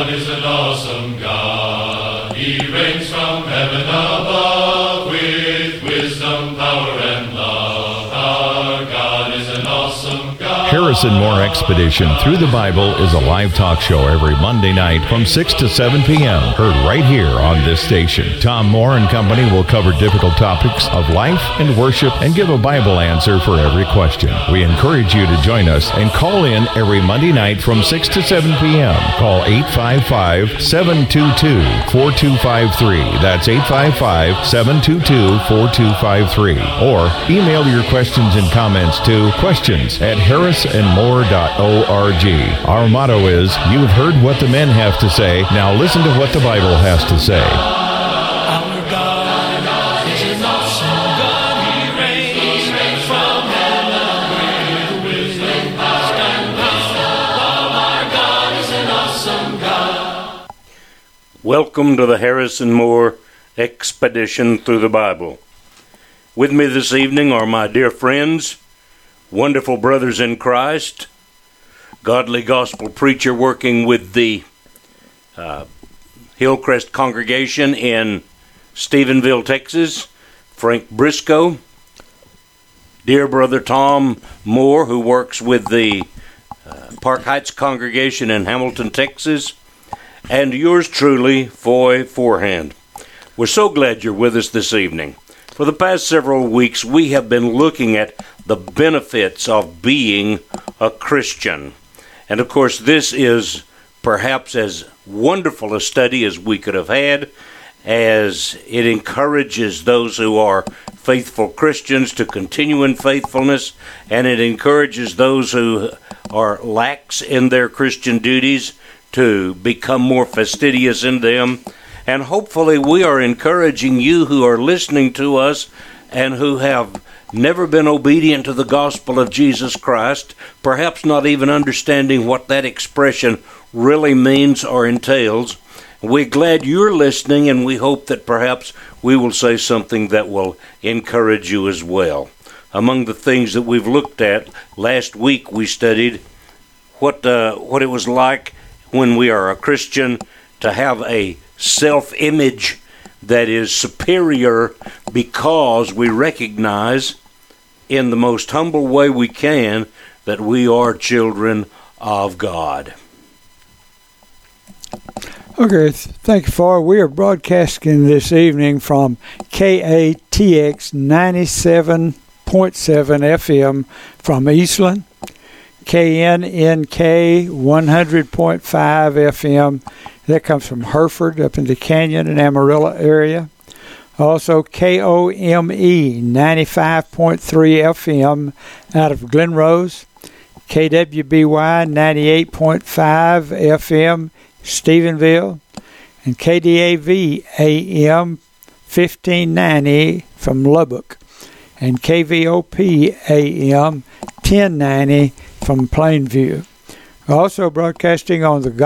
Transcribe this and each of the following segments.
God is an awesome God. He reigns from heaven above with wisdom, power, and love. Our God is an awesome God. Harrison Moore Expedition Through the Bible is a live talk show every Monday night from 6 to 7 p.m. Heard right here on this station. Tom Moore and Company will cover difficult topics of life and worship and give a Bible answer for every question. We encourage you to join us and call in every Monday night from 6 to 7 p.m. Call 855-722-4253. That's 855-722-4253. Or email your questions and comments to questions@harrisandmore.org. Our motto is, you've heard what the men have to say, now listen to what the Bible has to say. Our God is an awesome God. He reigns from heaven with wisdom, power, and love. Our God is an awesome God. Welcome to the Harrison Moore Expedition Through the Bible. With me this evening are my dear friends, wonderful brothers in Christ, godly gospel preacher working with the Hillcrest congregation in Stephenville, Texas, Frank Briscoe, dear brother Tom Moore, who works with the Park Heights congregation in Hamilton, Texas, and yours truly, Foy Forehand. We're so glad you're with us this evening. For the past several weeks, we have been looking at the benefits of being a Christian. And of course, this is perhaps as wonderful a study as we could have had, as it encourages those who are faithful Christians to continue in faithfulness, and it encourages those who are lax in their Christian duties to become more fastidious in them. And hopefully we are encouraging you who are listening to us and who have never been obedient to the gospel of Jesus Christ, perhaps not even understanding what that expression really means or entails. We're glad you're listening, and we hope that perhaps we will say something that will encourage you as well. Among the things that we've looked at, last week we studied what it was like when we are a Christian to have a self-image that is superior because we recognize in the most humble way we can that we are children of God. Okay, thank you, Foy. We are broadcasting this evening from KATX 97.7 FM from Eastland, KNNK 100.5 FM. That comes from Hereford, up in the Canyon and Amarillo area. Also, KOME 95.3 FM out of Glen Rose. KWBY 98.5 FM, Stephenville. And KDAV AM 1590 from Lubbock. And KVOP AM 1090 from Plainview. Also broadcasting on the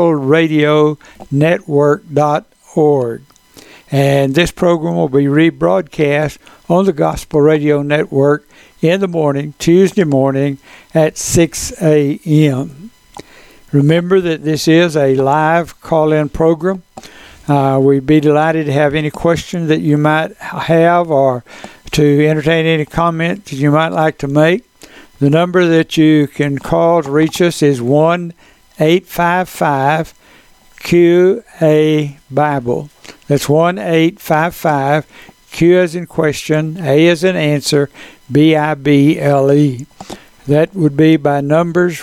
GospelRadioNetwork.org. And this program will be rebroadcast on the Gospel Radio Network in the morning, Tuesday morning at 6 a.m. Remember that this is a live call-in program. We'd be delighted to have any question that you might have or to entertain any comment that you might like to make. The number that you can call to reach us is 1-855-QA-BIBLE. That's 1-855-Q as in question, A as in answer, BIBLE. That would be by numbers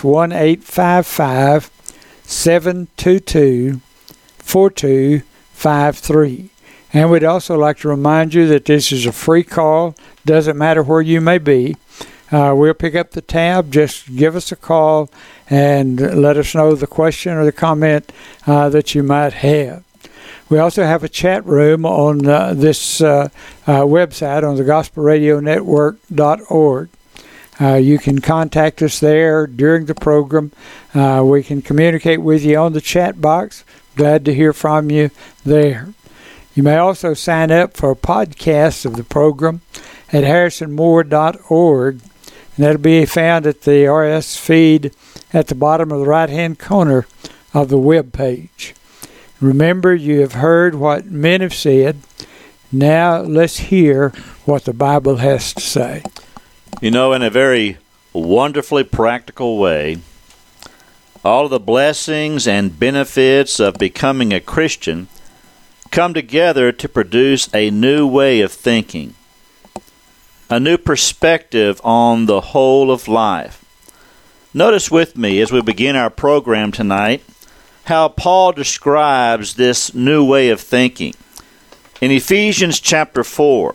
1-855-722-4253. And we'd also like to remind you that this is a free call. Doesn't matter where you may be. We'll pick up the tab. Just give us a call and let us know the question or the comment that you might have. We also have a chat room on this website on the GospelRadioNetwork.org. You can contact us there during the program. We can communicate with you on the chat box. Glad to hear from you there. You may also sign up for a podcast of the program at harrisonmore.org. And that'll be found at the RS feed at the bottom of the right-hand corner of the web page. Remember, you have heard what men have said. Now let's hear what the Bible has to say. You know, in a very wonderfully practical way, all of the blessings and benefits of becoming a Christian come together to produce a new way of thinking, a new perspective on the whole of life. Notice with me as we begin our program tonight how Paul describes this new way of thinking. In Ephesians chapter 4,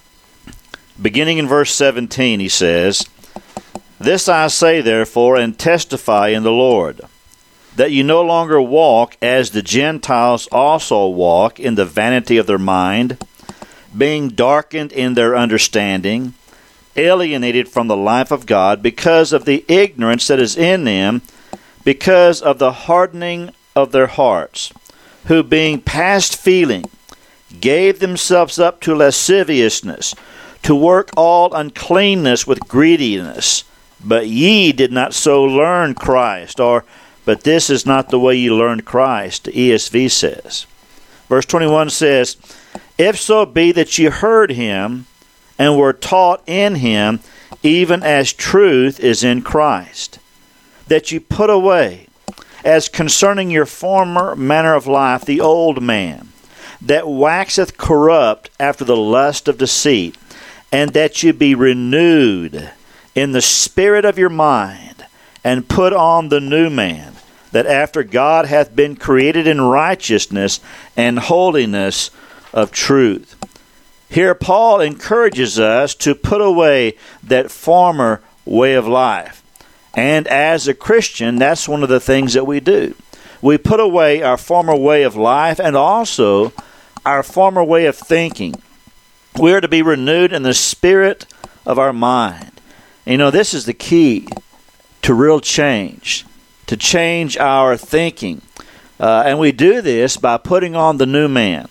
beginning in verse 17, he says, "This I say therefore, and testify in the Lord, that you no longer walk as the Gentiles also walk in the vanity of their mind, being darkened in their understanding, alienated from the life of God because of the ignorance that is in them, because of the hardening of their hearts, who being past feeling, gave themselves up to lasciviousness, to work all uncleanness with greediness. But ye did not so learn Christ," but this is not the way you learned Christ, the ESV says. Verse 21 says, "If so be that ye heard him, and were taught in him, even as truth is in Christ, that ye put away, as concerning your former manner of life, the old man, that waxeth corrupt after the lust of deceit, and that ye be renewed in the spirit of your mind, and put on the new man, that after God hath been created in righteousness and holiness of truth." Here Paul encourages us to put away that former way of life. And as a Christian, that's one of the things that we do. We put away our former way of life and also our former way of thinking. We are to be renewed in the spirit of our mind. You know, this is the key to real change, to change our thinking. And we do this by putting on the new man.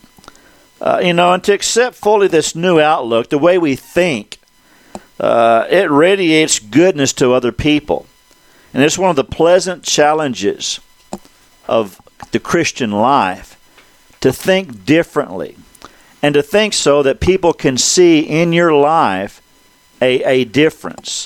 And to accept fully this new outlook, the way we think, it radiates goodness to other people. And it's one of the pleasant challenges of the Christian life to think differently, and to think so that people can see in your life a difference.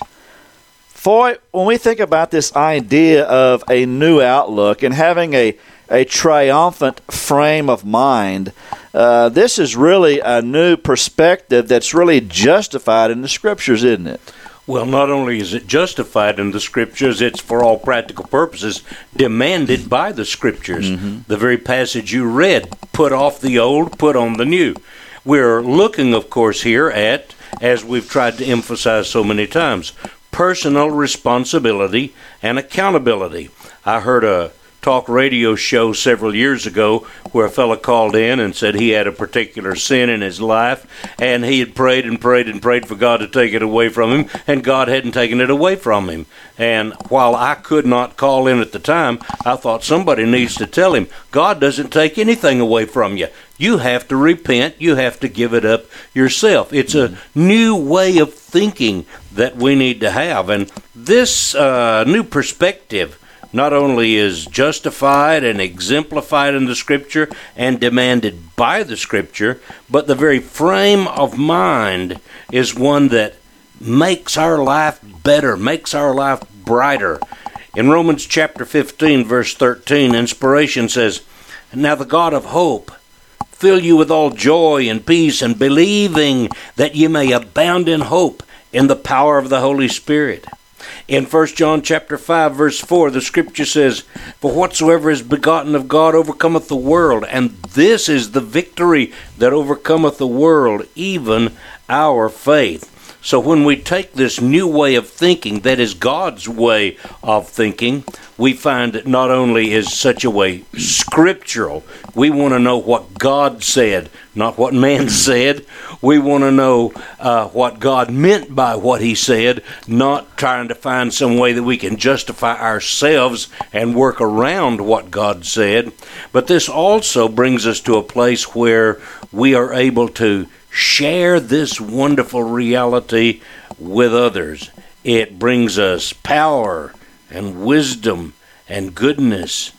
For when we think about this idea of a new outlook and having a triumphant frame of mind, this is really a new perspective that's really justified in the Scriptures, isn't it? Well, not only is it justified in the Scriptures, it's for all practical purposes demanded by the Scriptures. Mm-hmm. The very passage you read, put off the old, put on the new. We're looking, of course, here at, as we've tried to emphasize so many times, personal responsibility and accountability. I heard a talk radio show several years ago where a fellow called in and said he had a particular sin in his life, and he had prayed and prayed and prayed for God to take it away from him, and God hadn't taken it away from him. And while I could not call in at the time, I thought somebody needs to tell him, God doesn't take anything away from you. You have to repent. You have to give it up yourself. It's a new way of thinking that we need to have. And this new perspective not only is justified and exemplified in the Scripture and demanded by the Scripture, but the very frame of mind is one that makes our life better, makes our life brighter. In Romans chapter 15, verse 13, inspiration says, "Now the God of hope fill you with all joy and peace, and believing that you may abound in hope in the power of the Holy Spirit." In 1 John chapter 5, verse 4, the Scripture says, "For whatsoever is begotten of God overcometh the world, and this is the victory that overcometh the world, even our faith." So when we take this new way of thinking, that is God's way of thinking, we find it not only is such a way scriptural. We want to know what God said, not what man said. We want to know what God meant by what he said, not trying to find some way that we can justify ourselves and work around what God said. But this also brings us to a place where we are able to share this wonderful reality with others. It brings us power and wisdom and goodness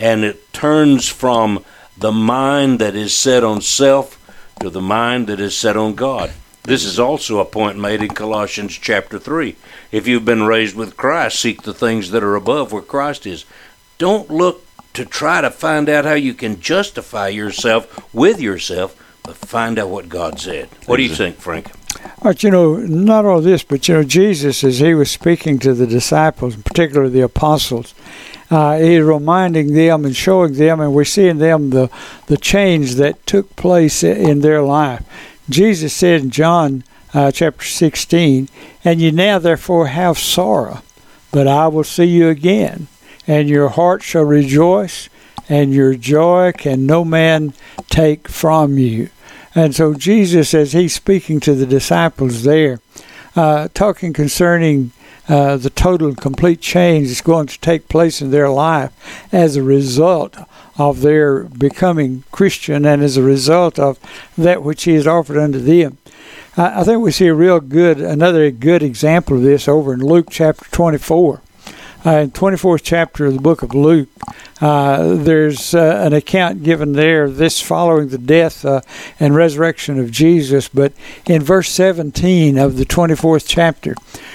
and it turns from the mind that is set on self to the mind that is set on God. This is also a point made in Colossians chapter 3. If you've been raised with Christ, seek the things that are above where Christ is. Don't look to try to find out how you can justify yourself with yourself, but find out what God said. What do you think, Frank? But, not all this, but, Jesus, as he was speaking to the disciples, particularly the apostles, he's reminding them and showing them, and we're seeing them the change that took place in their life. Jesus said in John chapter 16, "And you now therefore have sorrow, but I will see you again, and your heart shall rejoice, and your joy can no man take from you." And so Jesus, as he's speaking to the disciples there, talking concerning the total and complete change that's going to take place in their life as a result of their becoming Christian and as a result of that which he has offered unto them. I think we see another good example of this over in Luke chapter 24. In 24th chapter of the book of Luke, there's an account given there, this following the death and resurrection of Jesus. But in verse 17 of the 24th chapter,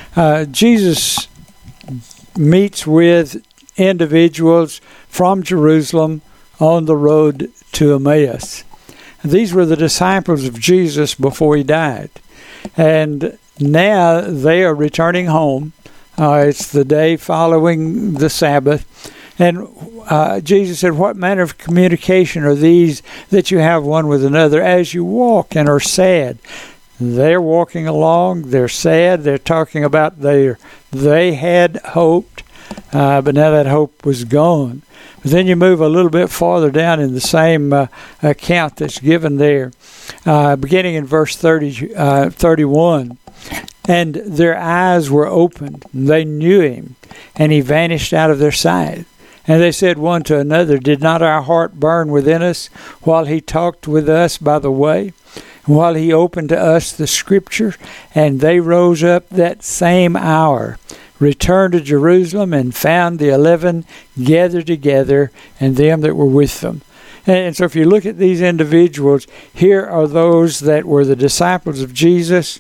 Jesus meets with individuals from Jerusalem on the road to Emmaus. These were the disciples of Jesus before he died. And now they are returning home. It's the day following the Sabbath. And Jesus said, "What manner of communication are these that you have one with another as you walk and are sad?" They're walking along. They're sad. They're talking about they had hoped, but now that hope was gone. But then you move a little bit farther down in the same account that's given there, beginning in verse 31. "And their eyes were opened. They knew him, and he vanished out of their sight. And they said one to another, 'Did not our heart burn within us while he talked with us by the way, and while he opened to us the Scriptures?' And they rose up that same hour, returned to Jerusalem, and found the 11 gathered together, and them that were with them." And so if you look at these individuals, here are those that were the disciples of Jesus.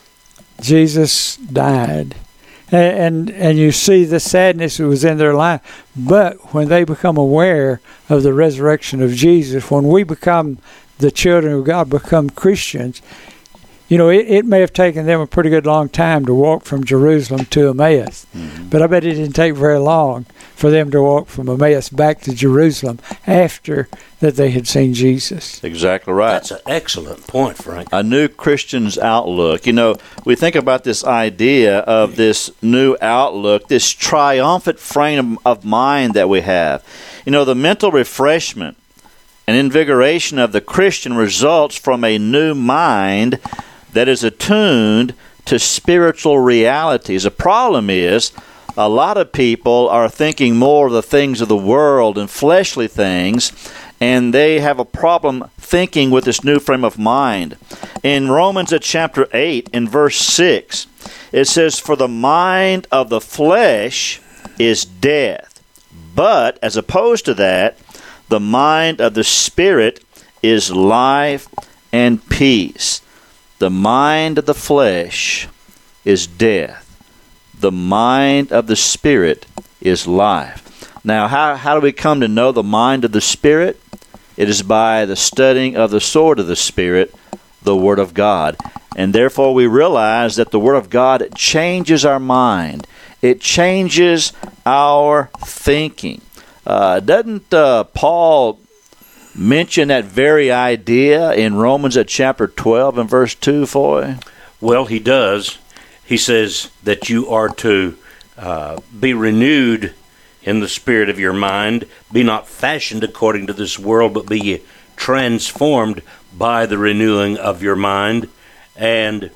Jesus died. And you see the sadness that was in their life. But when they become aware of the resurrection of Jesus, when we become the children of God, become Christians, it may have taken them a pretty good long time to walk from Jerusalem to Emmaus. Mm-hmm. But I bet it didn't take very long for them to walk from Emmaus back to Jerusalem after that they had seen Jesus. Exactly right. That's an excellent point, Frank. A new Christian's outlook. We think about this idea of this new outlook, this triumphant frame of mind that we have. The mental refreshment and invigoration of the Christian results from a new mind that is attuned to spiritual realities. The problem is, a lot of people are thinking more of the things of the world and fleshly things, and they have a problem thinking with this new frame of mind. In Romans chapter 8, in verse 6, it says, "For the mind of the flesh is death, but as opposed to that, the mind of the Spirit is life and peace." The mind of the flesh is death. The mind of the Spirit is life. Now, how do we come to know the mind of the Spirit? It is by the studying of the sword of the Spirit, the Word of God. And therefore we realize that the Word of God changes our mind. It changes our thinking. Doesn't Paul mention that very idea in Romans chapter 12 and verse 2, Foy? Well, he does. He says that you are to be renewed in the spirit of your mind, be not fashioned according to this world, but be ye transformed by the renewing of your mind. And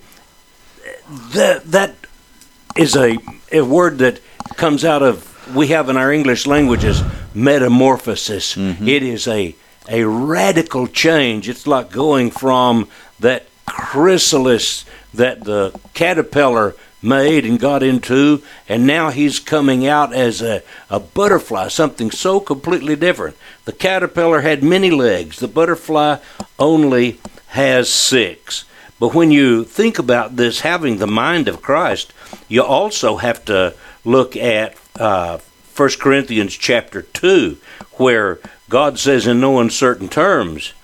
that is a word that comes out of, we have in our English languages, metamorphosis. Mm-hmm. It is a radical change. It's like going from that chrysalis that the caterpillar made and got into, and now he's coming out as a butterfly, something so completely different. The caterpillar had many legs. The butterfly only has 6. But when you think about this having the mind of Christ, you also have to look at 1 Corinthians chapter 2, where God says in no uncertain terms,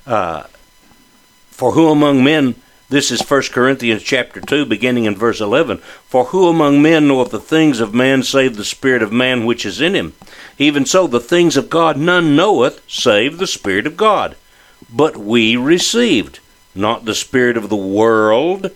for who among men, this is 1 Corinthians chapter 2, beginning in verse 11, for who among men knoweth the things of man save the spirit of man which is in him? Even so, the things of God none knoweth save the Spirit of God. But we received not the spirit of the world,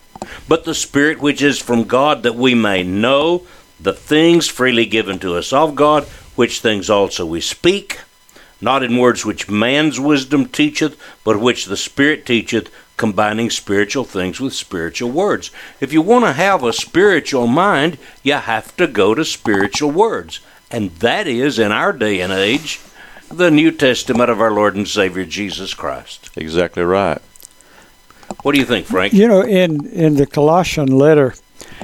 but the Spirit which is from God, that we may know the things freely given to us of God, which things also we speak, not in words which man's wisdom teacheth, but which the Spirit teacheth, combining spiritual things with spiritual words. If you want to have a spiritual mind, you have to go to spiritual words. And that is, in our day and age, the New Testament of our Lord and Savior Jesus Christ. Exactly right. What do you think, Frank? You know, in the Colossian letter,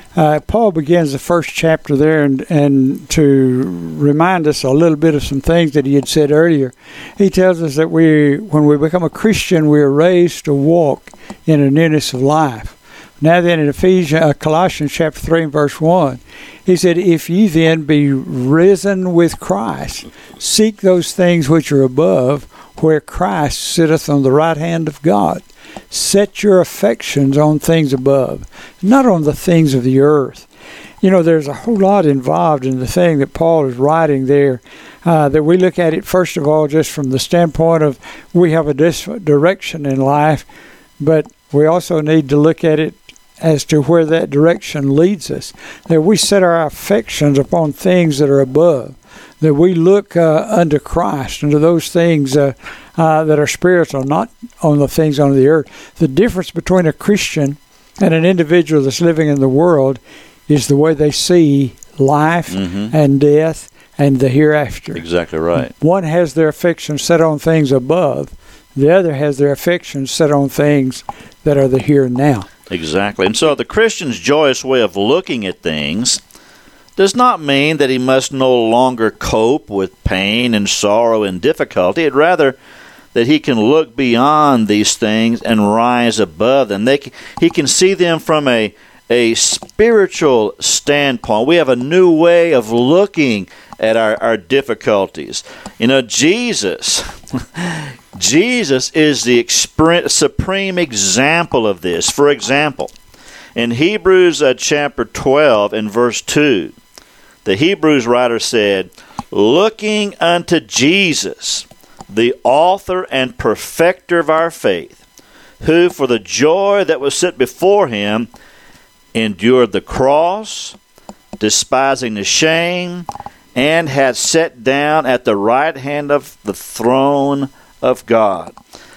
Paul begins the first chapter there and to remind us a little bit of some things that he had said earlier. He tells us that when we become a Christian, we are raised to walk in a newness of life. Now then, in Colossians chapter 3 and verse 1, he said, if ye then be risen with Christ, seek those things which are above, where Christ sitteth on the right hand of God. Set your affections on things above, not on the things of the earth. You know, there's a whole lot involved in the thing that Paul is writing there, that we look at it, first of all, just from the standpoint of we have a direction in life, but we also need to look at it as to where that direction leads us, that we set our affections upon things that are above, that we look unto Christ, unto those things that are spiritual, not on the things on the earth. The difference between a Christian and an individual that's living in the world is the way they see life and death and the hereafter. Exactly right. One has their affections set on things above. The other has their affections set on things that are the here and now. Exactly. And so the Christian's joyous way of looking at things does not mean that he must no longer cope with pain and sorrow and difficulty. It rather that he can look beyond these things and rise above them. He can see them from a spiritual standpoint. We have a new way of looking at our difficulties. You know, Jesus is the supreme example of this. For example, in Hebrews chapter 12 and verse 2, the Hebrews writer said, looking unto Jesus, the author and perfecter of our faith, who for the joy that was set before him endured the cross, despising the shame, and hath sat down at the right hand of the throne of God.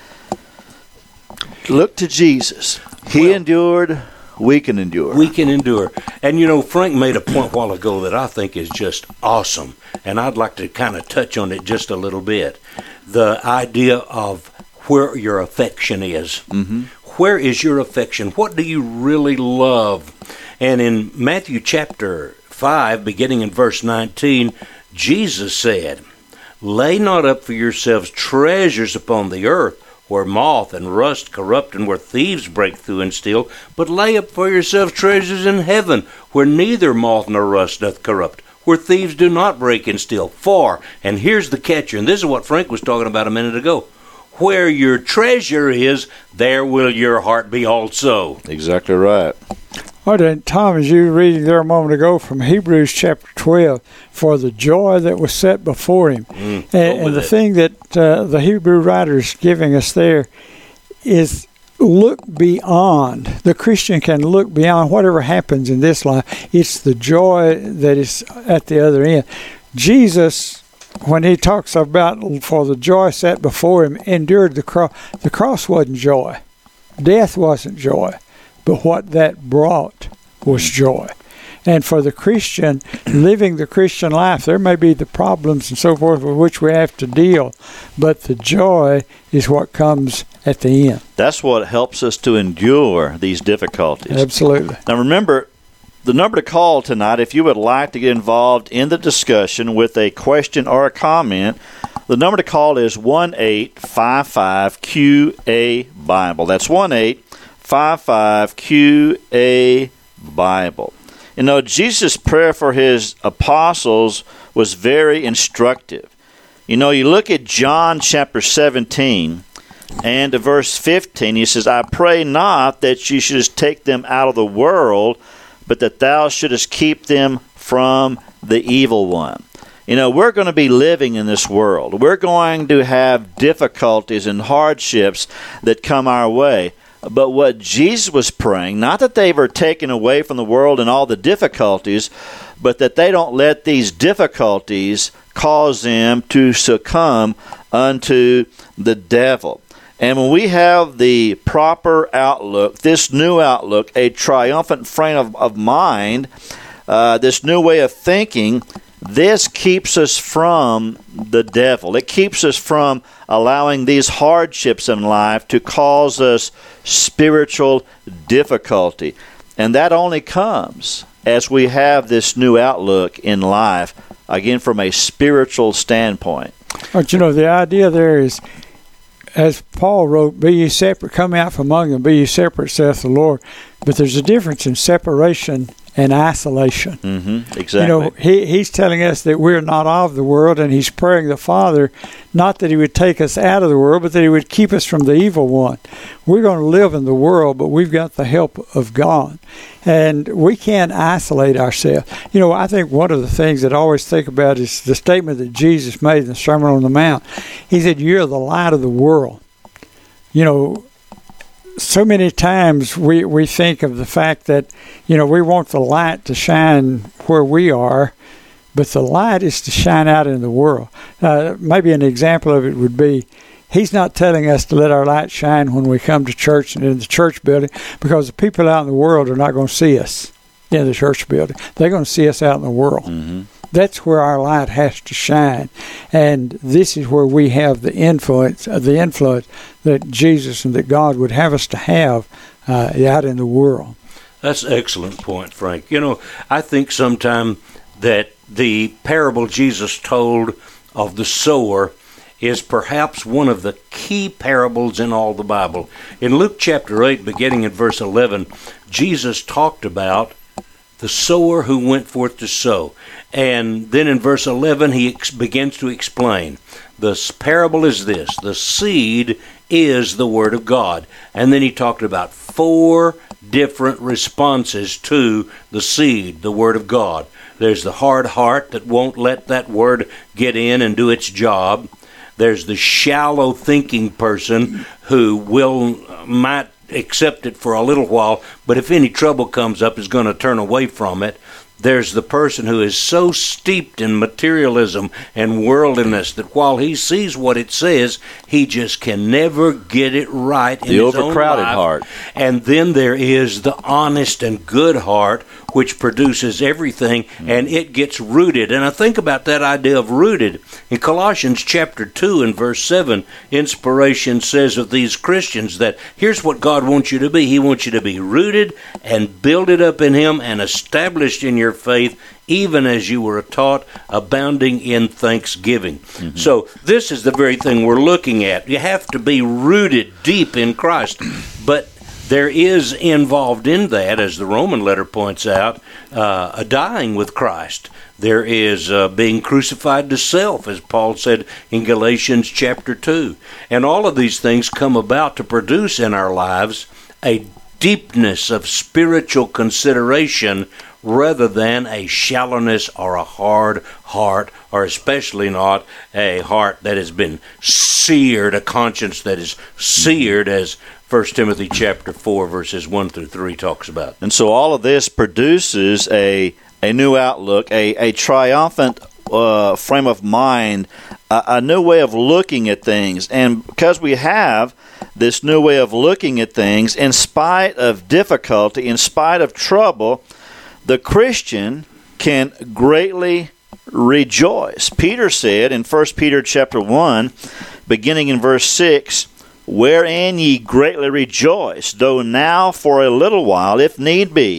Look to Jesus. He endured. We can endure. We can endure. And you know, Frank made a point a while ago that I think is just awesome, and I'd like to kind of touch on it just a little bit. The idea of where your affection is. Mm-hmm. Where is your affection? What do you really love? And in Matthew chapter 5, beginning in verse 19, Jesus said, lay not up for yourselves treasures upon the earth, where moth and rust corrupt, and where thieves break through and steal, but lay up for yourselves treasures in heaven, where neither moth nor rust doth corrupt, where thieves do not break and steal. For, and here's the catcher, and this is what Frank was talking about a minute ago, where your treasure is, there will your heart be also. Exactly right. Well, then, Tom, as you were reading there a moment ago from Hebrews chapter 12, for the joy that was set before him. And the thing that the Hebrew writer is giving us there is look beyond. The Christian can look beyond whatever happens in this life. It's the joy that is at the other end. Jesus, when he talks about for the joy set before him, endured the cross wasn't joy. Death wasn't joy. But what that brought was joy. And for the Christian, living the Christian life, there may be the problems and so forth with which we have to deal, but the joy is what comes at the end. That's what helps us to endure these difficulties. Absolutely. Now remember, the number to call tonight, if you would like to get involved in the discussion with a question or a comment, the number to call is 1-855-QA-BIBLE. That's 1-855-QA-BIBLE. You know, Jesus' prayer for his apostles was very instructive. You know, you look at John chapter 17 and verse 15, he says, I pray not that you shouldest take them out of the world, but that thou shouldest keep them from the evil one. You know, we're going to be living in this world. We're going to have difficulties and hardships that come our way. But what Jesus was praying, not that they were taken away from the world and all the difficulties, but that they don't let these difficulties cause them to succumb unto the devil. And when we have the proper outlook, this new outlook, a triumphant frame of mind, this new way of thinking, this keeps us from the devil. It keeps us from allowing these hardships in life to cause us spiritual difficulty. And that only comes as we have this new outlook in life, again, from a spiritual standpoint. But you know, the idea there is, as Paul wrote, be ye separate, come out from among them, be ye separate, saith the Lord. But there's a difference in separation and isolation. Exactly. You know, he's telling us that we're not of the world, and he's praying the Father, not that he would take us out of the world, but that he would keep us from the evil one. We're going to live in the world, but we've got the help of God. And we can't isolate ourselves. You know, I think one of the things that I always think about is the statement that Jesus made in the Sermon on the Mount. He said, you're the light of the world. You know, so many times we think of the fact that, you know, we want the light to shine where we are, but the light is to shine out in the world. Maybe an example of it would be, he's not telling us to let our light shine when we come to church and in the church building, because the people out in the world are not going to see us in the church building. They're going to see us out in the world. That's where our light has to shine. And this is where we have the influence that Jesus and that God would have us to have out in the world. That's an excellent point, Frank. You know, I think sometime that the parable Jesus told of the sower is perhaps one of the key parables in all the Bible. In Luke chapter 8, beginning in verse 11, Jesus talked about the sower who went forth to sow. And then in verse 11, he begins to explain. The parable is this: the seed is the Word of God. And then he talked about 4 different responses to the seed, the Word of God. There's the hard heart that won't let that Word get in and do its job. There's the shallow thinking person who might accept it for a little while, but if any trouble comes up is going to turn away from it. There's the person who is so steeped in materialism and worldliness that while he sees what it says, he just can never get it right in his own life. The overcrowded heart. And then there is the honest and good heart, which produces everything, and it gets rooted. And I think about that idea of rooted. In Colossians chapter 2 and verse 7, inspiration says of these Christians that here's what God wants you to be. He wants you to be rooted and builded up in Him and established in your faith, even as you were taught, abounding in thanksgiving. So this is the very thing we're looking at. You have to be rooted deep in Christ. But there is involved in that, as the Roman letter points out, a dying with Christ. There is being crucified to self, as Paul said in Galatians chapter 2. And all of these things come about to produce in our lives a deepness of spiritual consideration rather than a shallowness or a hard heart, or especially not a heart that has been seared, a conscience that is seared, as 1 Timothy chapter 4, verses 1 through 3 talks about. And so all of this produces a new outlook, a triumphant frame of mind, a new way of looking at things. And because we have this new way of looking at things, in spite of difficulty, in spite of trouble, the Christian can greatly rejoice. Peter said in 1 Peter chapter 1, beginning in verse 6, wherein ye greatly rejoice, though now for a little while, if need be,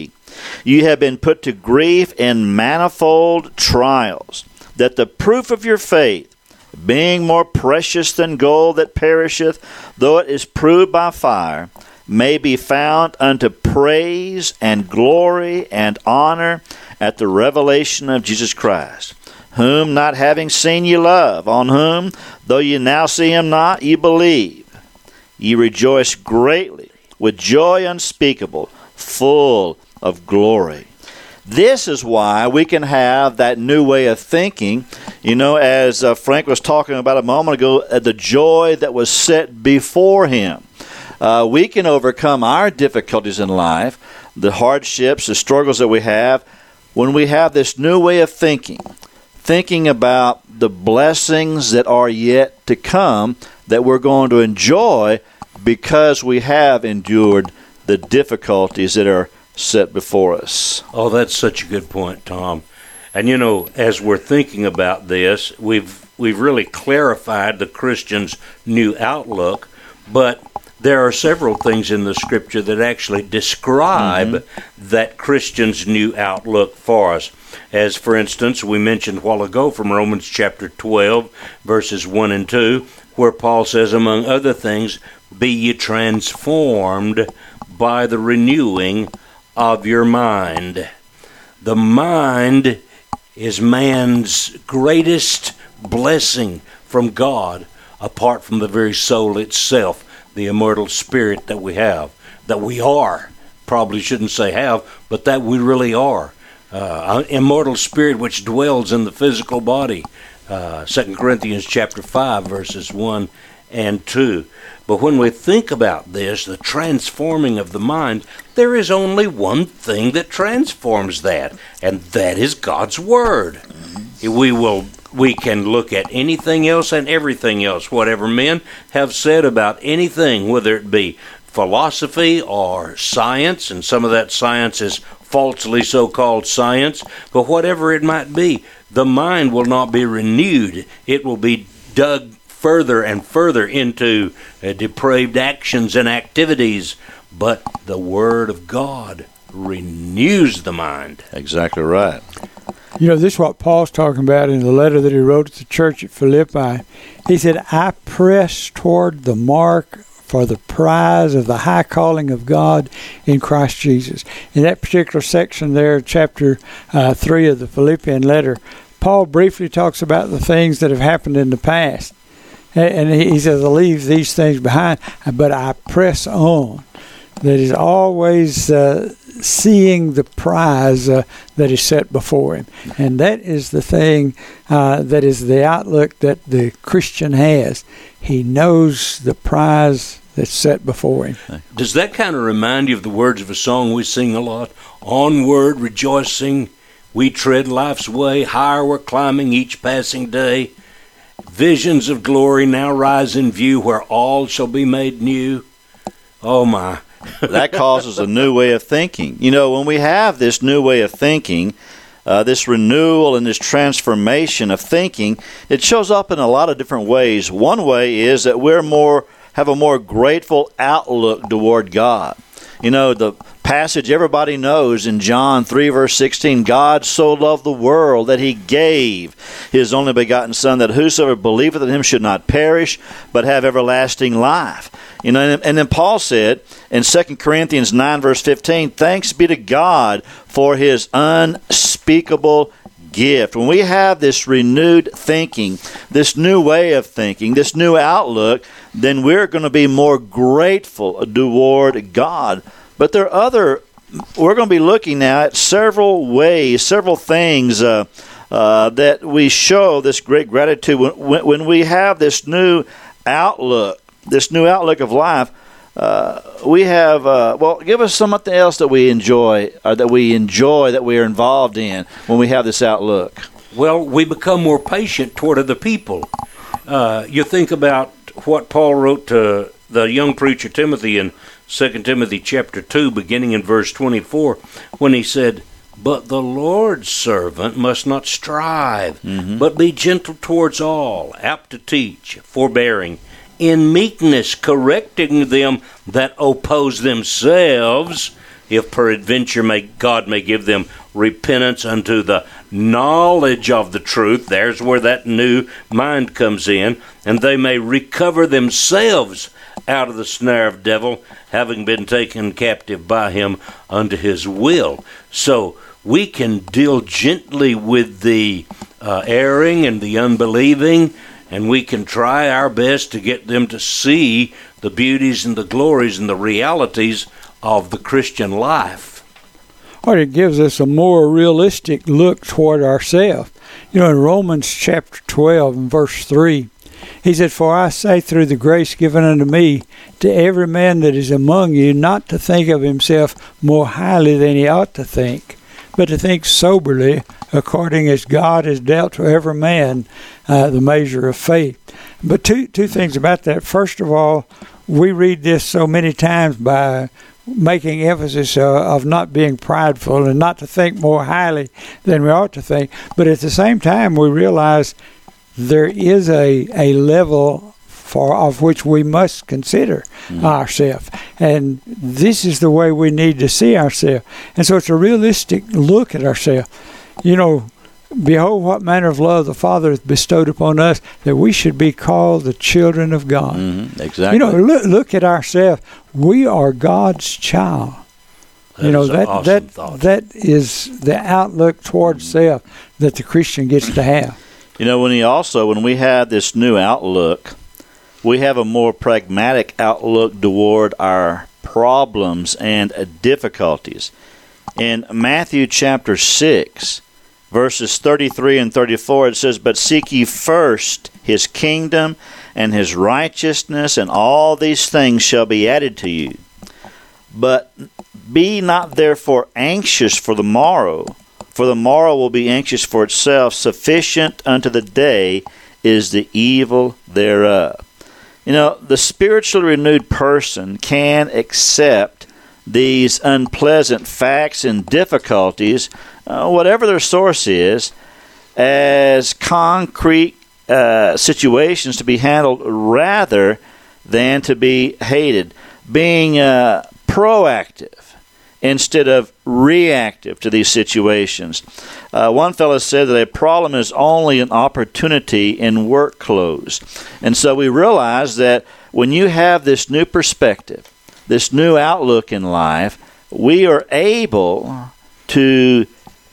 You have been put to grief in manifold trials, that the proof of your faith, being more precious than gold that perisheth, though it is proved by fire, may be found unto praise and glory and honor at the revelation of Jesus Christ, whom not having seen ye love, on whom, though ye now see him not, ye believe. Ye rejoice greatly, with joy unspeakable, full of glory. This is why we can have that new way of thinking. You know, as Frank was talking about a moment ago, the joy that was set before him. We can overcome our difficulties in life, the hardships, the struggles that we have, when we have this new way of thinking about the blessings that are yet to come, that we're going to enjoy because we have endured the difficulties that are set before us. Oh, that's such a good point, Tom. And you know, as we're thinking about this, we've really clarified the Christian's new outlook, but there are several things in the Scripture that actually describe that Christian's new outlook for us. As, for instance, we mentioned a while ago from Romans chapter 12, verses 1 and 2, where Paul says, among other things, be ye transformed by the renewing of your mind. The mind is man's greatest blessing from God, apart from the very soul itself, the immortal spirit that we have, that we are. Probably shouldn't say have, but that we really are. An immortal spirit which dwells in the physical body. 2 Corinthians chapter 5, verses 1 and 2. But when we think about this, the transforming of the mind, there is only one thing that transforms that, and that is God's Word. We can look at anything else and everything else, whatever men have said about anything, whether it be philosophy or science, and some of that science is falsely so-called science, but whatever it might be, the mind will not be renewed. It will be dug further and further into depraved actions and activities, but the Word of God renews the mind. Exactly right. You know, this is what Paul's talking about in the letter that he wrote to the church at Philippi. He said, I press toward the mark for the prize of the high calling of God in Christ Jesus. In that particular section there, chapter 3 of the Philippian letter, Paul briefly talks about the things that have happened in the past. And he says, I leave these things behind, but I press on. That is always seeing the prize that is set before him. And that is the thing that is the outlook that the Christian has. He knows the prize that's set before him. Does that kind of remind you of the words of a song we sing a lot? Onward, rejoicing, we tread life's way, higher we're climbing each passing day. Visions of glory now rise in view, where all shall be made new. Oh, my. That causes a new way of thinking. You know, when we have this new way of thinking, this renewal and this transformation of thinking, it shows up in a lot of different ways. One way is that have a more grateful outlook toward God. You know, the passage everybody knows in John 3, verse 16, God so loved the world that he gave his only begotten Son, that whosoever believeth in him should not perish, but have everlasting life. You know, and then Paul said in 2 Corinthians 9, verse 15, thanks be to God for his unspeakable gift. When we have this renewed thinking, this new way of thinking, this new outlook, then we're going to be more grateful toward God. But we're going to be looking now at several ways, several things that we show this great gratitude when we have this new outlook of life. We have, give us something else that we enjoy, that we are involved in when we have this outlook. Well, we become more patient toward other people. You think about what Paul wrote to the young preacher Timothy in 2 Timothy chapter 2, beginning in verse 24, when he said, but the Lord's servant must not strive, but be gentle towards all, apt to teach, forbearing, in meekness correcting them that oppose themselves. if peradventure God may give them repentance unto the knowledge of the truth. There's where that new mind comes in. And they may recover themselves out of the snare of devil, having been taken captive by him unto his will. So we can deal gently with the erring and the unbelieving, and we can try our best to get them to see the beauties and the glories and the realities of the Christian life. Or it gives us a more realistic look toward ourselves. In Romans chapter 12 and verse 3, he said, "For I say through the grace given unto me, to every man that is among you, not to think of himself more highly than he ought to think, but to think soberly, according as God has dealt to every man the measure of faith." But two things about that. First of all, we read this so many times by making emphasis of not being prideful and not to think more highly than we ought to think. But at the same time, we realize there is a level of which we must consider ourselves. And this is the way we need to see ourselves. And so it's a realistic look at ourselves. Behold, what manner of love the Father hath bestowed upon us, that we should be called the children of God. Exactly. Look at ourselves. We are God's child. That is an awesome thought. That is the outlook towards self that the Christian gets to have. When we have this new outlook, we have a more pragmatic outlook toward our problems and difficulties. In Matthew chapter 6, verses 33 and 34, it says, "But seek ye first his kingdom and his righteousness, and all these things shall be added to you. But be not therefore anxious for the morrow will be anxious for itself. Sufficient unto the day is the evil thereof." The spiritually renewed person can accept these unpleasant facts and difficulties, whatever their source is, as concrete situations to be handled rather than to be hated. Being proactive instead of reactive to these situations. One fellow said that a problem is only an opportunity in work clothes. And so we realize that when you have this new perspective, this new outlook in life, we are able to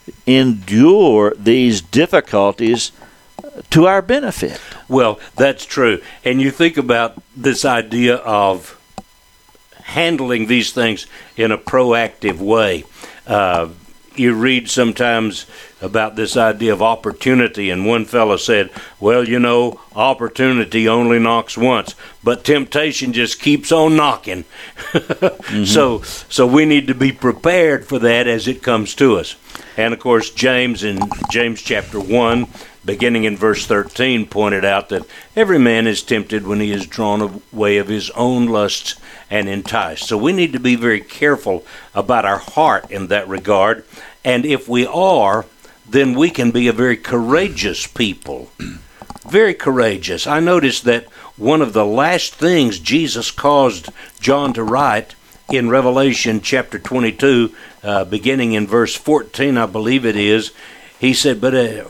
endure these difficulties to our benefit. Well, that's true. And you think about this idea of handling these things in a proactive way. You read sometimes about this idea of opportunity, and one fellow said, well, opportunity only knocks once, but temptation just keeps on knocking. So we need to be prepared for that as it comes to us. And, of course, James in James chapter 1, beginning in verse 13, pointed out that every man is tempted when he is drawn away of his own lusts and enticed. So we need to be very careful about our heart in that regard. And if we are, then we can be a very courageous people. Very courageous. I noticed that one of the last things Jesus caused John to write in Revelation chapter 22, beginning in verse 14, I believe it is, he said,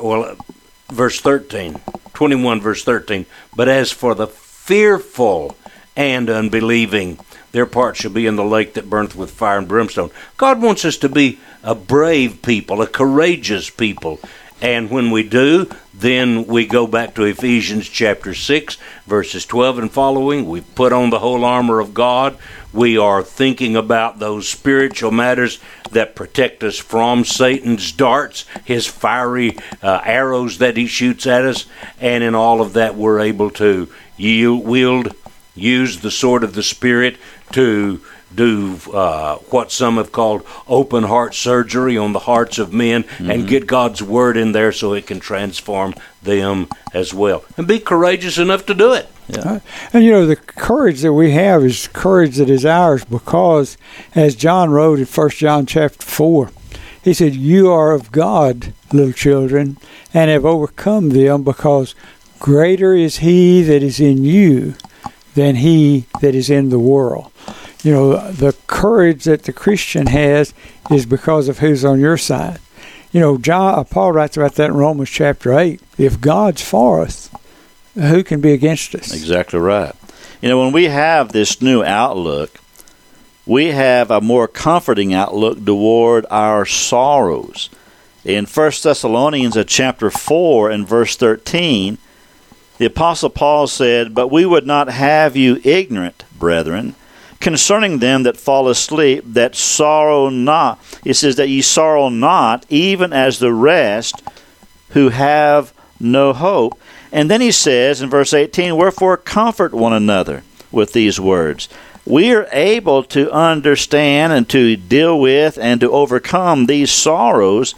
verse 13, 21 verse 13, "But as for the fearful and unbelieving, their part shall be in the lake that burneth with fire and brimstone." God wants us to be a brave people, a courageous people. And when we do, then we go back to Ephesians chapter 6, verses 12 and following. We put on the whole armor of God. We are thinking about those spiritual matters that protect us from Satan's darts, his fiery arrows that he shoots at us. And in all of that, we're able to use the sword of the Spirit to do what some have called open heart surgery on the hearts of men, and get God's word in there so it can transform them as well. And be courageous enough to do it. Yeah. And the courage that we have is courage that is ours because, as John wrote in 1 John chapter 4, he said, "You are of God, little children, and have overcome them, because greater is he that is in you than he that is in the world." the courage that the Christian has is because of who's on your side. Paul writes about that in Romans chapter 8. If God's for us, who can be against us? Exactly right. When we have this new outlook, we have a more comforting outlook toward our sorrows. In 1 Thessalonians chapter 4 and verse 13, the Apostle Paul said, "But we would not have you ignorant, brethren, concerning them that fall asleep, that sorrow not." It says that ye sorrow not, even as the rest who have no hope. And then he says in verse 18, "Wherefore comfort one another with these words." We are able to understand and to deal with and to overcome these sorrows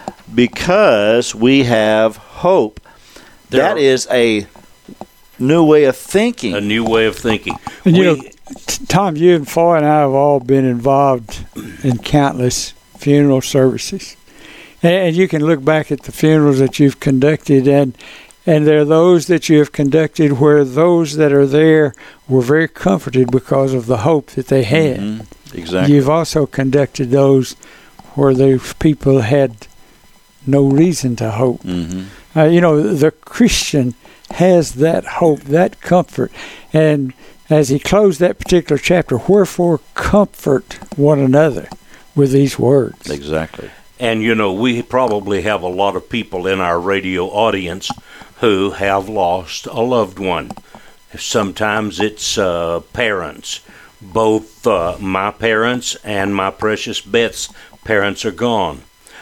because we have hope. That is a new way of thinking. A new way of thinking. And Tom, you and Foy and I have all been involved in countless funeral services. And you can look back at the funerals that you've conducted, and there are those that you have conducted where those that are there were very comforted because of the hope that they had. Mm-hmm. Exactly. You've also conducted those where those people had no reason to hope. Mm-hmm. The Christian has that hope, that comfort. And as he closed that particular chapter, wherefore comfort one another with these words. Exactly. And, we probably have a lot of people in our radio audience who have lost a loved one. Sometimes it's parents. Both my parents and my precious Beth's parents are gone.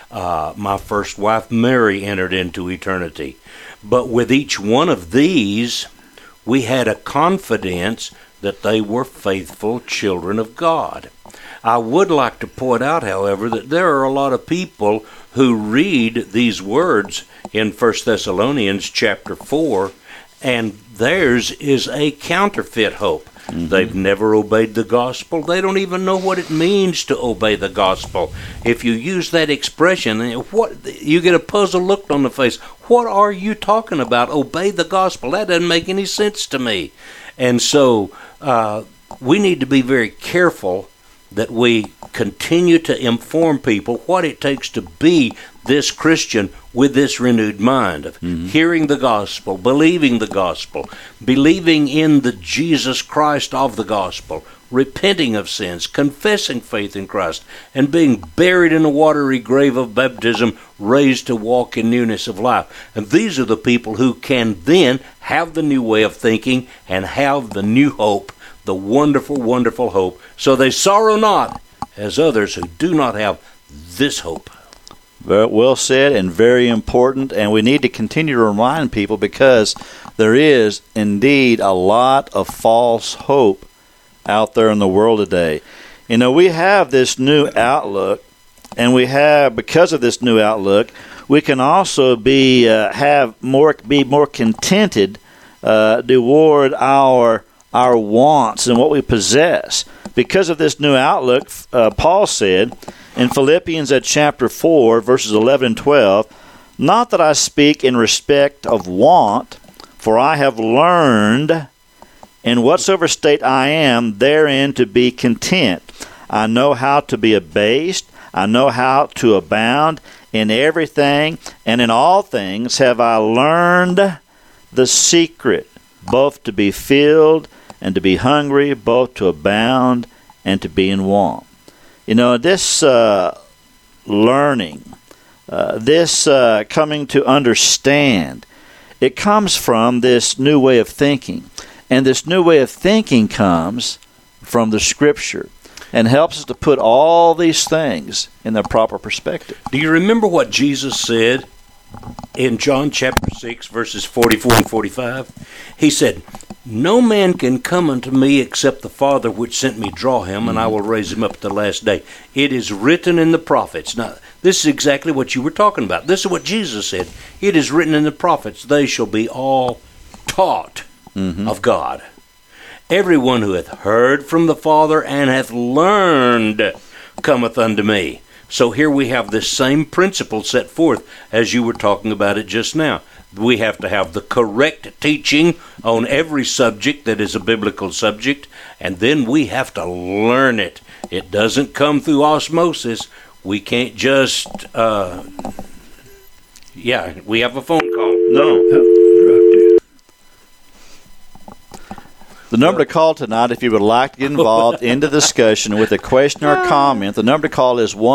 My first wife, Mary, entered into eternity. But with each one of these, we had a confidence that they were faithful children of God. I would like to point out, however, that there are a lot of people who read these words in 1 Thessalonians chapter 4, and theirs is a counterfeit hope. Mm-hmm. They've never obeyed the gospel. They don't even know what it means to obey the gospel. If you use that expression, you get a puzzled look on the face. What are you talking about? Obey the gospel. That doesn't make any sense to me. And so we need to be very careful that we continue to inform people what it takes to be this Christian with this renewed mind of hearing the gospel, believing in the Jesus Christ of the gospel, repenting of sins, confessing faith in Christ, and being buried in the watery grave of baptism, raised to walk in newness of life. And these are the people who can then have the new way of thinking and have the new hope, the wonderful, wonderful hope, so they sorrow not as others who do not have this hope. Very well said and very important, and we need to continue to remind people because there is indeed a lot of false hope out there in the world today. We have this new outlook, and because of this new outlook, we can also be more contented toward our wants and what we possess. Because of this new outlook, Paul said in Philippians chapter 4, verses 11 and 12, "Not that I speak in respect of want, for I have learned in whatsoever state I am, therein to be content. I know how to be abased, I know how to abound. In everything and in all things have I learned the secret, both to be filled and to be hungry, both to abound and to be in want." This learning, this coming to understand, it comes from this new way of thinking. And this new way of thinking comes from the Scripture and helps us to put all these things in their proper perspective. Do you remember what Jesus said in John chapter 6, verses 44 and 45? He said, "No man can come unto me except the Father which sent me draw him, and I will raise him up at the last day. It is written in the prophets." Now, this is exactly what you were talking about. This is what Jesus said. It is written in the prophets, "They shall be all taught of God. Everyone who hath heard from the Father and hath learned cometh unto me." So here we have this same principle set forth as you were talking about it just now. We have to have the correct teaching on every subject that is a biblical subject, and then we have to learn it. It doesn't come through osmosis. We can't just, we have a phone call. No. The number to call tonight, if you would like to get involved in the discussion with a question or comment, the number to call is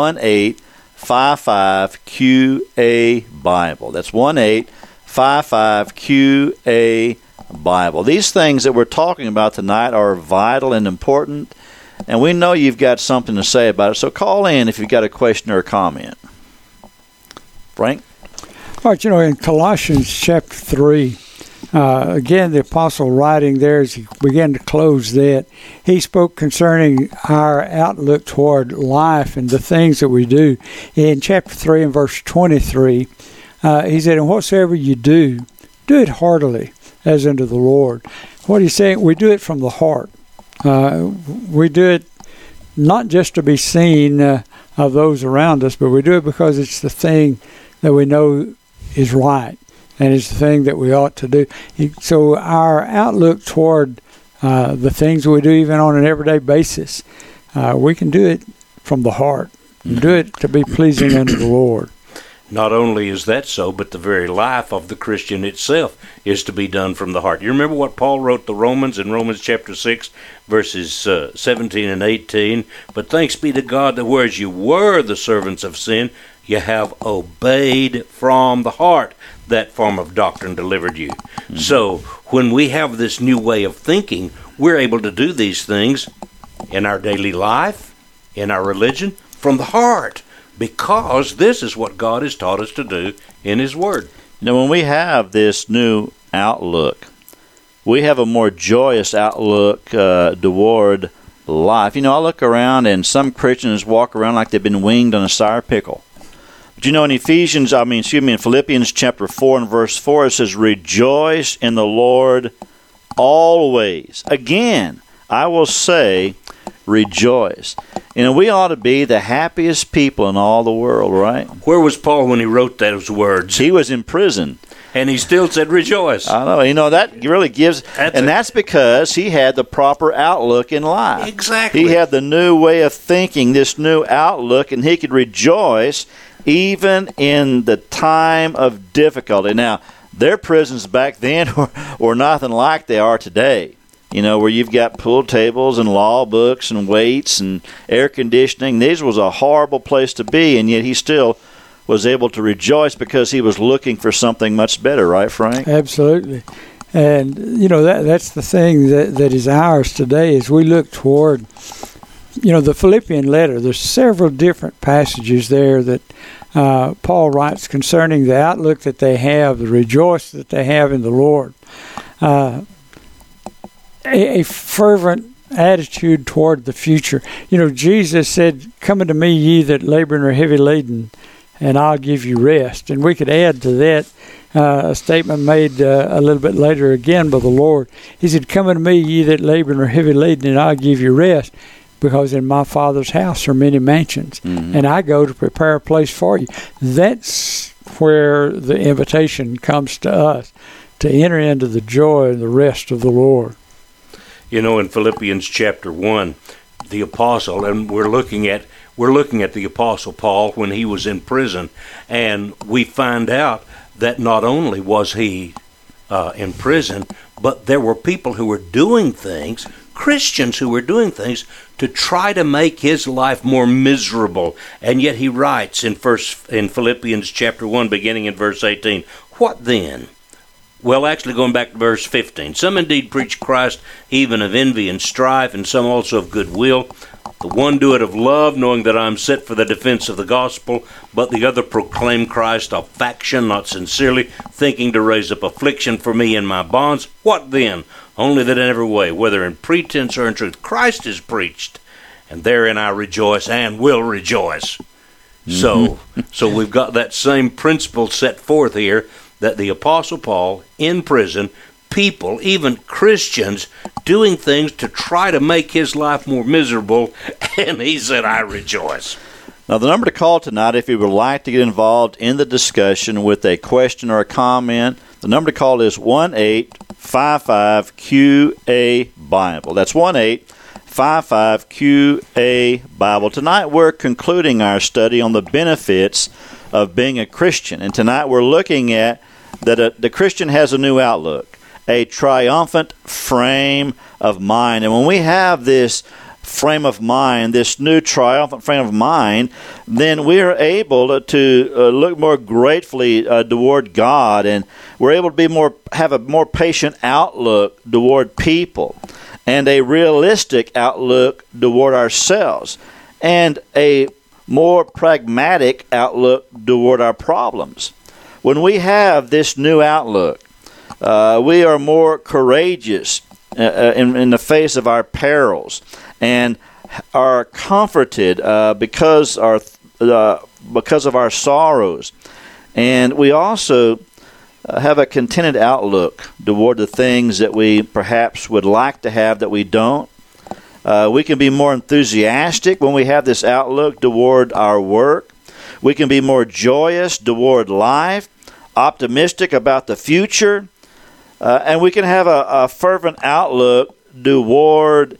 1-855-QA-BIBLE. That's 1-855-QA-BIBLE. These things that we're talking about tonight are vital and important, and we know you've got something to say about it, so call in if you've got a question or a comment. Frank? All right, in Colossians chapter 3, again, the apostle writing there as he began to close that, he spoke concerning our outlook toward life and the things that we do. In chapter 3 and verse 23, he said, "And whatsoever you do it heartily, as unto the Lord." What he's saying, we do it from the heart. We do it not just to be seen of those around us, but we do it because it's the thing that we know is right, and it's the thing that we ought to do. So our outlook toward the things we do, even on an everyday basis, we can do it from the heart. Do it to be pleasing unto the Lord. Not only is that so, but the very life of the Christian itself is to be done from the heart. You remember what Paul wrote the Romans in Romans chapter 6, verses 17 and 18? "But thanks be to God that whereas you were the servants of sin, you have obeyed from the heart that form of doctrine delivered you." Mm-hmm. So when we have this new way of thinking, we're able to do these things in our daily life, in our religion, from the heart, because this is what God has taught us to do in His Word. When we have this new outlook, we have a more joyous outlook toward life. I look around and some Christians walk around like they've been winged on a sour pickle. But in in Philippians chapter 4 and verse 4, it says, "Rejoice in the Lord always. Again, I will say, rejoice." We ought to be the happiest people in all the world, right? Where was Paul when he wrote those words? He was in prison. And he still said rejoice. I know. That really gives... That's because he had the proper outlook in life. Exactly. He had the new way of thinking, this new outlook, and he could rejoice even in the time of difficulty. Now, their prisons back then were nothing like they are today. Where you've got pool tables and law books and weights and air conditioning. This was a horrible place to be, and yet he still was able to rejoice because he was looking for something much better, right, Frank? Absolutely. And, that's the thing that is ours today as we look toward, the Philippian letter. There's several different passages there that Paul writes concerning the outlook that they have, the rejoice that they have in the Lord. A fervent attitude toward the future. Jesus said, "Come unto me, ye that labor and are heavy laden, and I'll give you rest." And we could add to that a statement made a little bit later again by the Lord. He said, "Come unto me, ye that labor and are heavy laden, and I'll give you rest, because in my Father's house are many mansions, and I go to prepare a place for you." That's where the invitation comes to us, to enter into the joy and the rest of the Lord. In Philippians chapter 1, the apostle, and we're looking at the apostle Paul when he was in prison, and we find out that not only was he in prison, but there were people who were doing things, Christians who were doing things to try to make his life more miserable. And yet he writes in Philippians chapter 1, beginning in verse 18, "What then?" Well, actually going back to verse 15. "Some indeed preach Christ even of envy and strife, and some also of goodwill. The one do it of love, knowing that I am set for the defense of the gospel, but the other proclaim Christ of faction, not sincerely, thinking to raise up affliction for me in my bonds. What then? Only that in every way, whether in pretense or in truth, Christ is preached, and therein I rejoice and will rejoice." So we've got that same principle set forth here, that the Apostle Paul, in prison, people, even Christians, doing things to try to make his life more miserable, and he said, "I rejoice." Now, the number to call tonight, if you would like to get involved in the discussion with a question or a comment, the number to call is 1-855-QA-BIBLE. That's 1-855-QA-BIBLE. Tonight we're concluding our study on the benefits of being a Christian. And tonight we're looking at that the Christian has a new outlook, a triumphant frame of mind. And when we have this frame of mind, this new triumphant frame of mind, then we are able to look more gratefully toward God, and we're able to have a more patient outlook toward people, and a realistic outlook toward ourselves, and a more pragmatic outlook toward our problems. When we have this new outlook, we are more courageous in the face of our perils, and are comforted because of our sorrows. And we also have a contented outlook toward the things that we perhaps would like to have that we don't. We can be more enthusiastic when we have this outlook toward our work. We can be more joyous toward life, optimistic about the future, and we can have a fervent outlook toward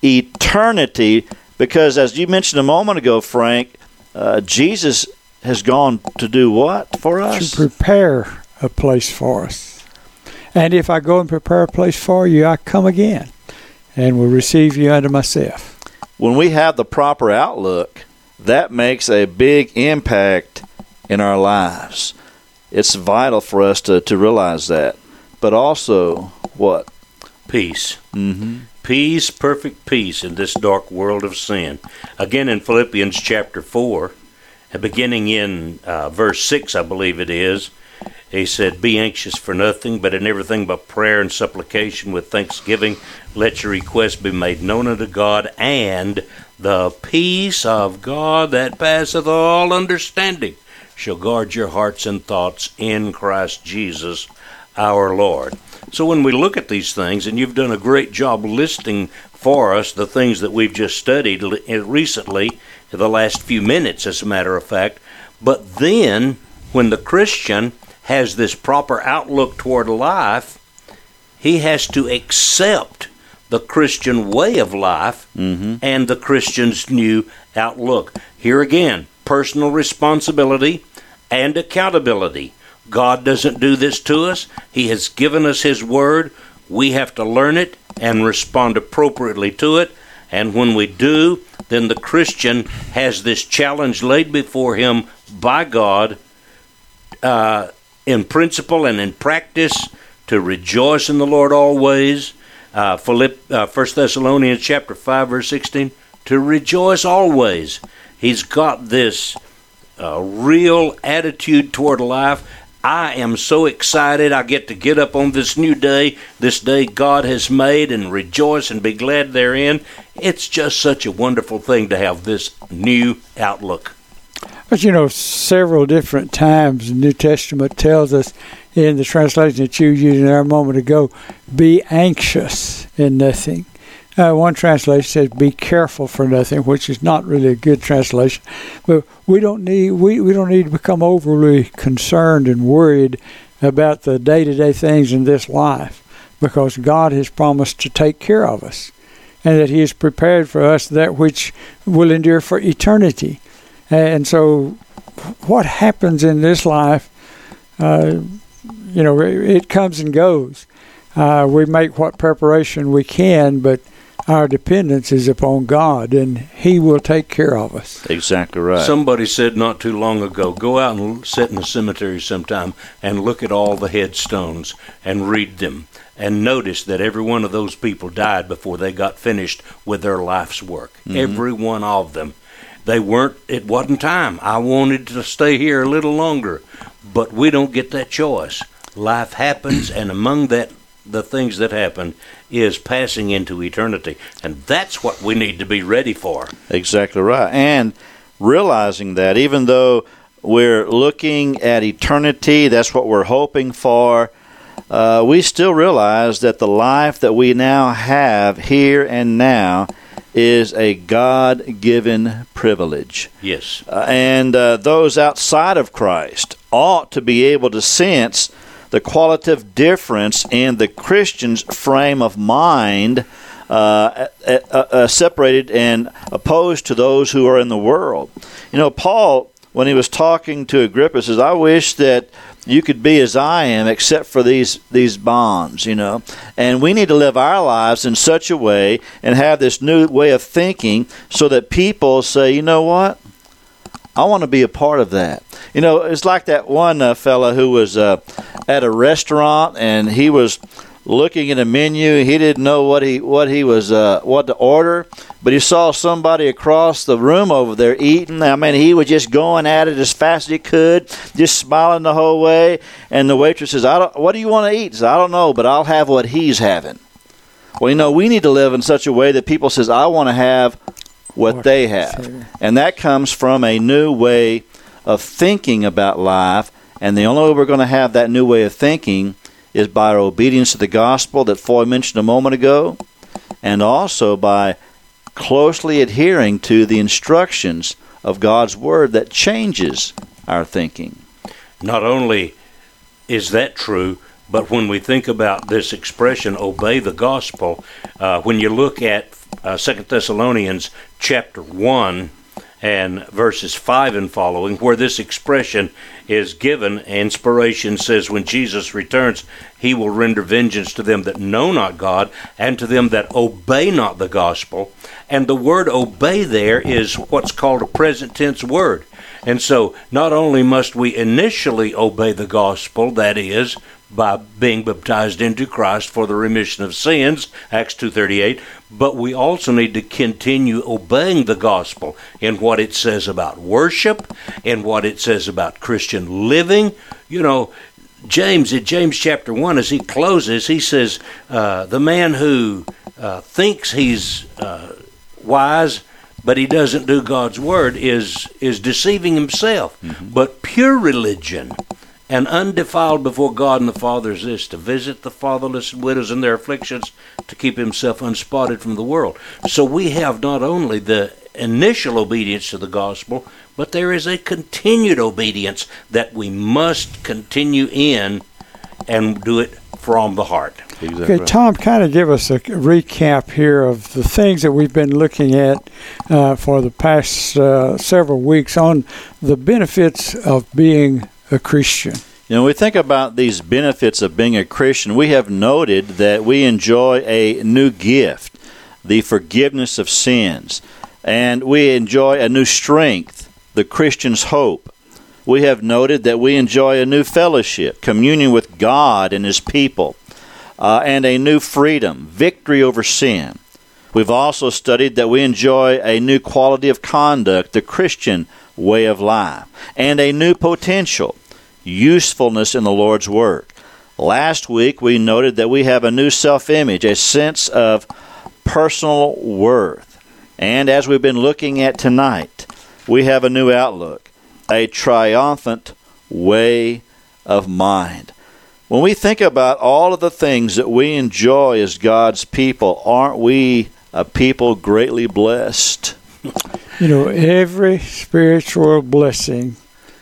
eternity, because as you mentioned a moment ago, Frank, Jesus has gone to do what for us? To prepare a place for us. And if I go and prepare a place for you, I come again and will receive you unto myself. When we have the proper outlook, that makes a big impact in our lives. It's vital for us to realize that. But also, what? Peace. Mm-hmm. Peace, perfect peace in this dark world of sin. Again in Philippians chapter 4, beginning in verse 6, I believe it is, he said, "Be anxious for nothing, but in everything by prayer and supplication with thanksgiving, let your requests be made known unto God, and the peace of God that passeth all understanding shall guard your hearts and thoughts in Christ Jesus our Lord." So when we look at these things, and you've done a great job listing for us the things that we've just studied recently, in the last few minutes, as a matter of fact, but then when the Christian has this proper outlook toward life, he has to accept the Christian way of life and the Christian's new outlook. Here again, personal responsibility and accountability. God doesn't do this to us. He has given us His Word. We have to learn it and respond appropriately to it. And when we do, then the Christian has this challenge laid before him by God in principle and in practice to rejoice in the Lord always. 1 Thessalonians chapter 5, verse 16, to rejoice always. He's got this real attitude toward life. I am so excited I get to get up on this new day, this day God has made, and rejoice and be glad therein. It's just such a wonderful thing to have this new outlook. But you know, several different times the New Testament tells us in the translation that you used there a moment ago, be anxious in nothing. One translation says, "Be careful for nothing," which is not really a good translation. But we don't need to become overly concerned and worried about the day-to-day things in this life, because God has promised to take care of us, and that He has prepared for us that which will endure for eternity. And so, what happens in this life, it comes and goes. We make what preparation we can, but our dependence is upon God, and He will take care of us. Exactly right. Somebody said not too long ago, go out and sit in the cemetery sometime and look at all the headstones and read them, and notice that every one of those people died before they got finished with their life's work. Every one of them. It wasn't time. I wanted to stay here a little longer, but we don't get that choice. Life happens, and among that, the things that happen is passing into eternity. And that's what we need to be ready for. Exactly right. And realizing that even though we're looking at eternity, that's what we're hoping for, we still realize that the life that we now have here and now is a God-given privilege. Yes. And those outside of Christ ought to be able to sense the qualitative difference in the Christian's frame of mind, separated and opposed to those who are in the world. You know, Paul, when he was talking to Agrippa, says, I wish that you could be as I am, except for these bonds, you know. And we need to live our lives in such a way and have this new way of thinking so that people say, you know what? I want to be a part of that. You know, it's like that one fella who was at a restaurant and he was looking at a menu. He didn't know what to order, but he saw somebody across the room over there eating. I mean, he was just going at it as fast as he could, just smiling the whole way. And the waitress says, "What do you want to eat?" He says, "I don't know, but I'll have what he's having." Well, you know, we need to live in such a way that people says, "I want to have what they have," and that comes from a new way of thinking about life. And the only way we're going to have that new way of thinking is by our obedience to the gospel that Foy mentioned a moment ago, and also by closely adhering to the instructions of God's Word that changes our thinking. Not only is that true, but when we think about this expression, obey the gospel, when you look at 2 Thessalonians chapter 1 and verses 5 and following, where this expression is given, inspiration says, when Jesus returns, he will render vengeance to them that know not God, and to them that obey not the gospel. And the word obey there is what's called a present tense word. And so not only must we initially obey the gospel, that is, by being baptized into Christ for the remission of sins, Acts 2:38, but we also need to continue obeying the gospel in what it says about worship, in what it says about Christian living. You know, James, in James chapter 1, as he closes, he says, the man who thinks he's wise, but he doesn't do God's word is deceiving himself. Mm-hmm. But pure religion and undefiled before God and the Father is this, to visit the fatherless and widows in their afflictions, to keep himself unspotted from the world. So we have not only the initial obedience to the gospel, but there is a continued obedience that we must continue in and do it from the heart. Exactly. Okay, Tom, kind of give us a recap here of the things that we've been looking at for the past several weeks on the benefits of being a Christian. You know, when we think about these benefits of being a Christian, we have noted that we enjoy a new gift, the forgiveness of sins, and we enjoy a new strength, the Christian's hope. We have noted that we enjoy a new fellowship, communion with God and His people, and a new freedom, victory over sin. We've also studied that we enjoy a new quality of conduct, the Christian way of life, and a new potential, usefulness in the Lord's work. Last week we noted that we have a new self-image, a sense of personal worth. And as we've been looking at tonight, we have a new outlook, a triumphant way of mind. When we think about all of the things that we enjoy as God's people, aren't we a people greatly blessed? You know, every spiritual blessing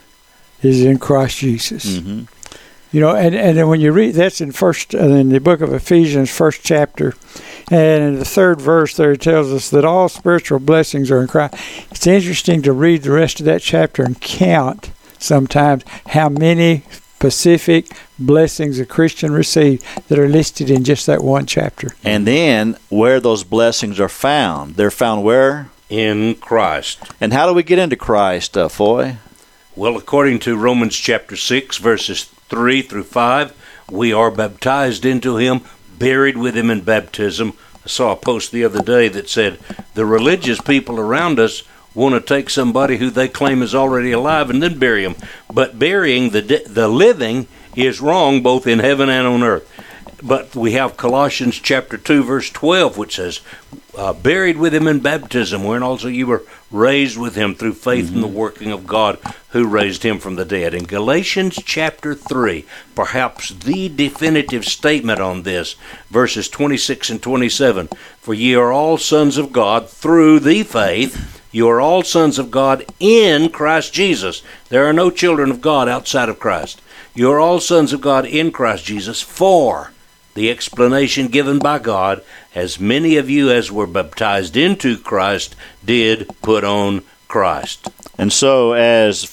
is in Christ Jesus. Mm-hmm. You know, and then when you read, that's in the book of Ephesians, 1st chapter, and in the 3rd verse there it tells us that all spiritual blessings are in Christ. It's interesting to read the rest of that chapter and count sometimes how many specific blessings a Christian receives that are listed in just that one chapter. And then where those blessings are found. They're found where? In Christ. And how do we get into Christ, Foy? Well, according to Romans chapter 6, verses 3 through 5, we are baptized into Him, buried with Him in baptism. I saw a post the other day that said, the religious people around us want to take somebody who they claim is already alive and then bury him. But burying the living is wrong both in heaven and on earth. But we have Colossians chapter 2, verse 12, which says, buried with him in baptism, wherein also you were raised with him through faith in the working of God who raised him from the dead. In Galatians chapter 3, perhaps the definitive statement on this, verses 26 and 27, for ye are all sons of God through the faith. You are all sons of God in Christ Jesus. There are no children of God outside of Christ. You are all sons of God in Christ Jesus, for the explanation given by God, as many of you as were baptized into Christ did put on Christ. And so, as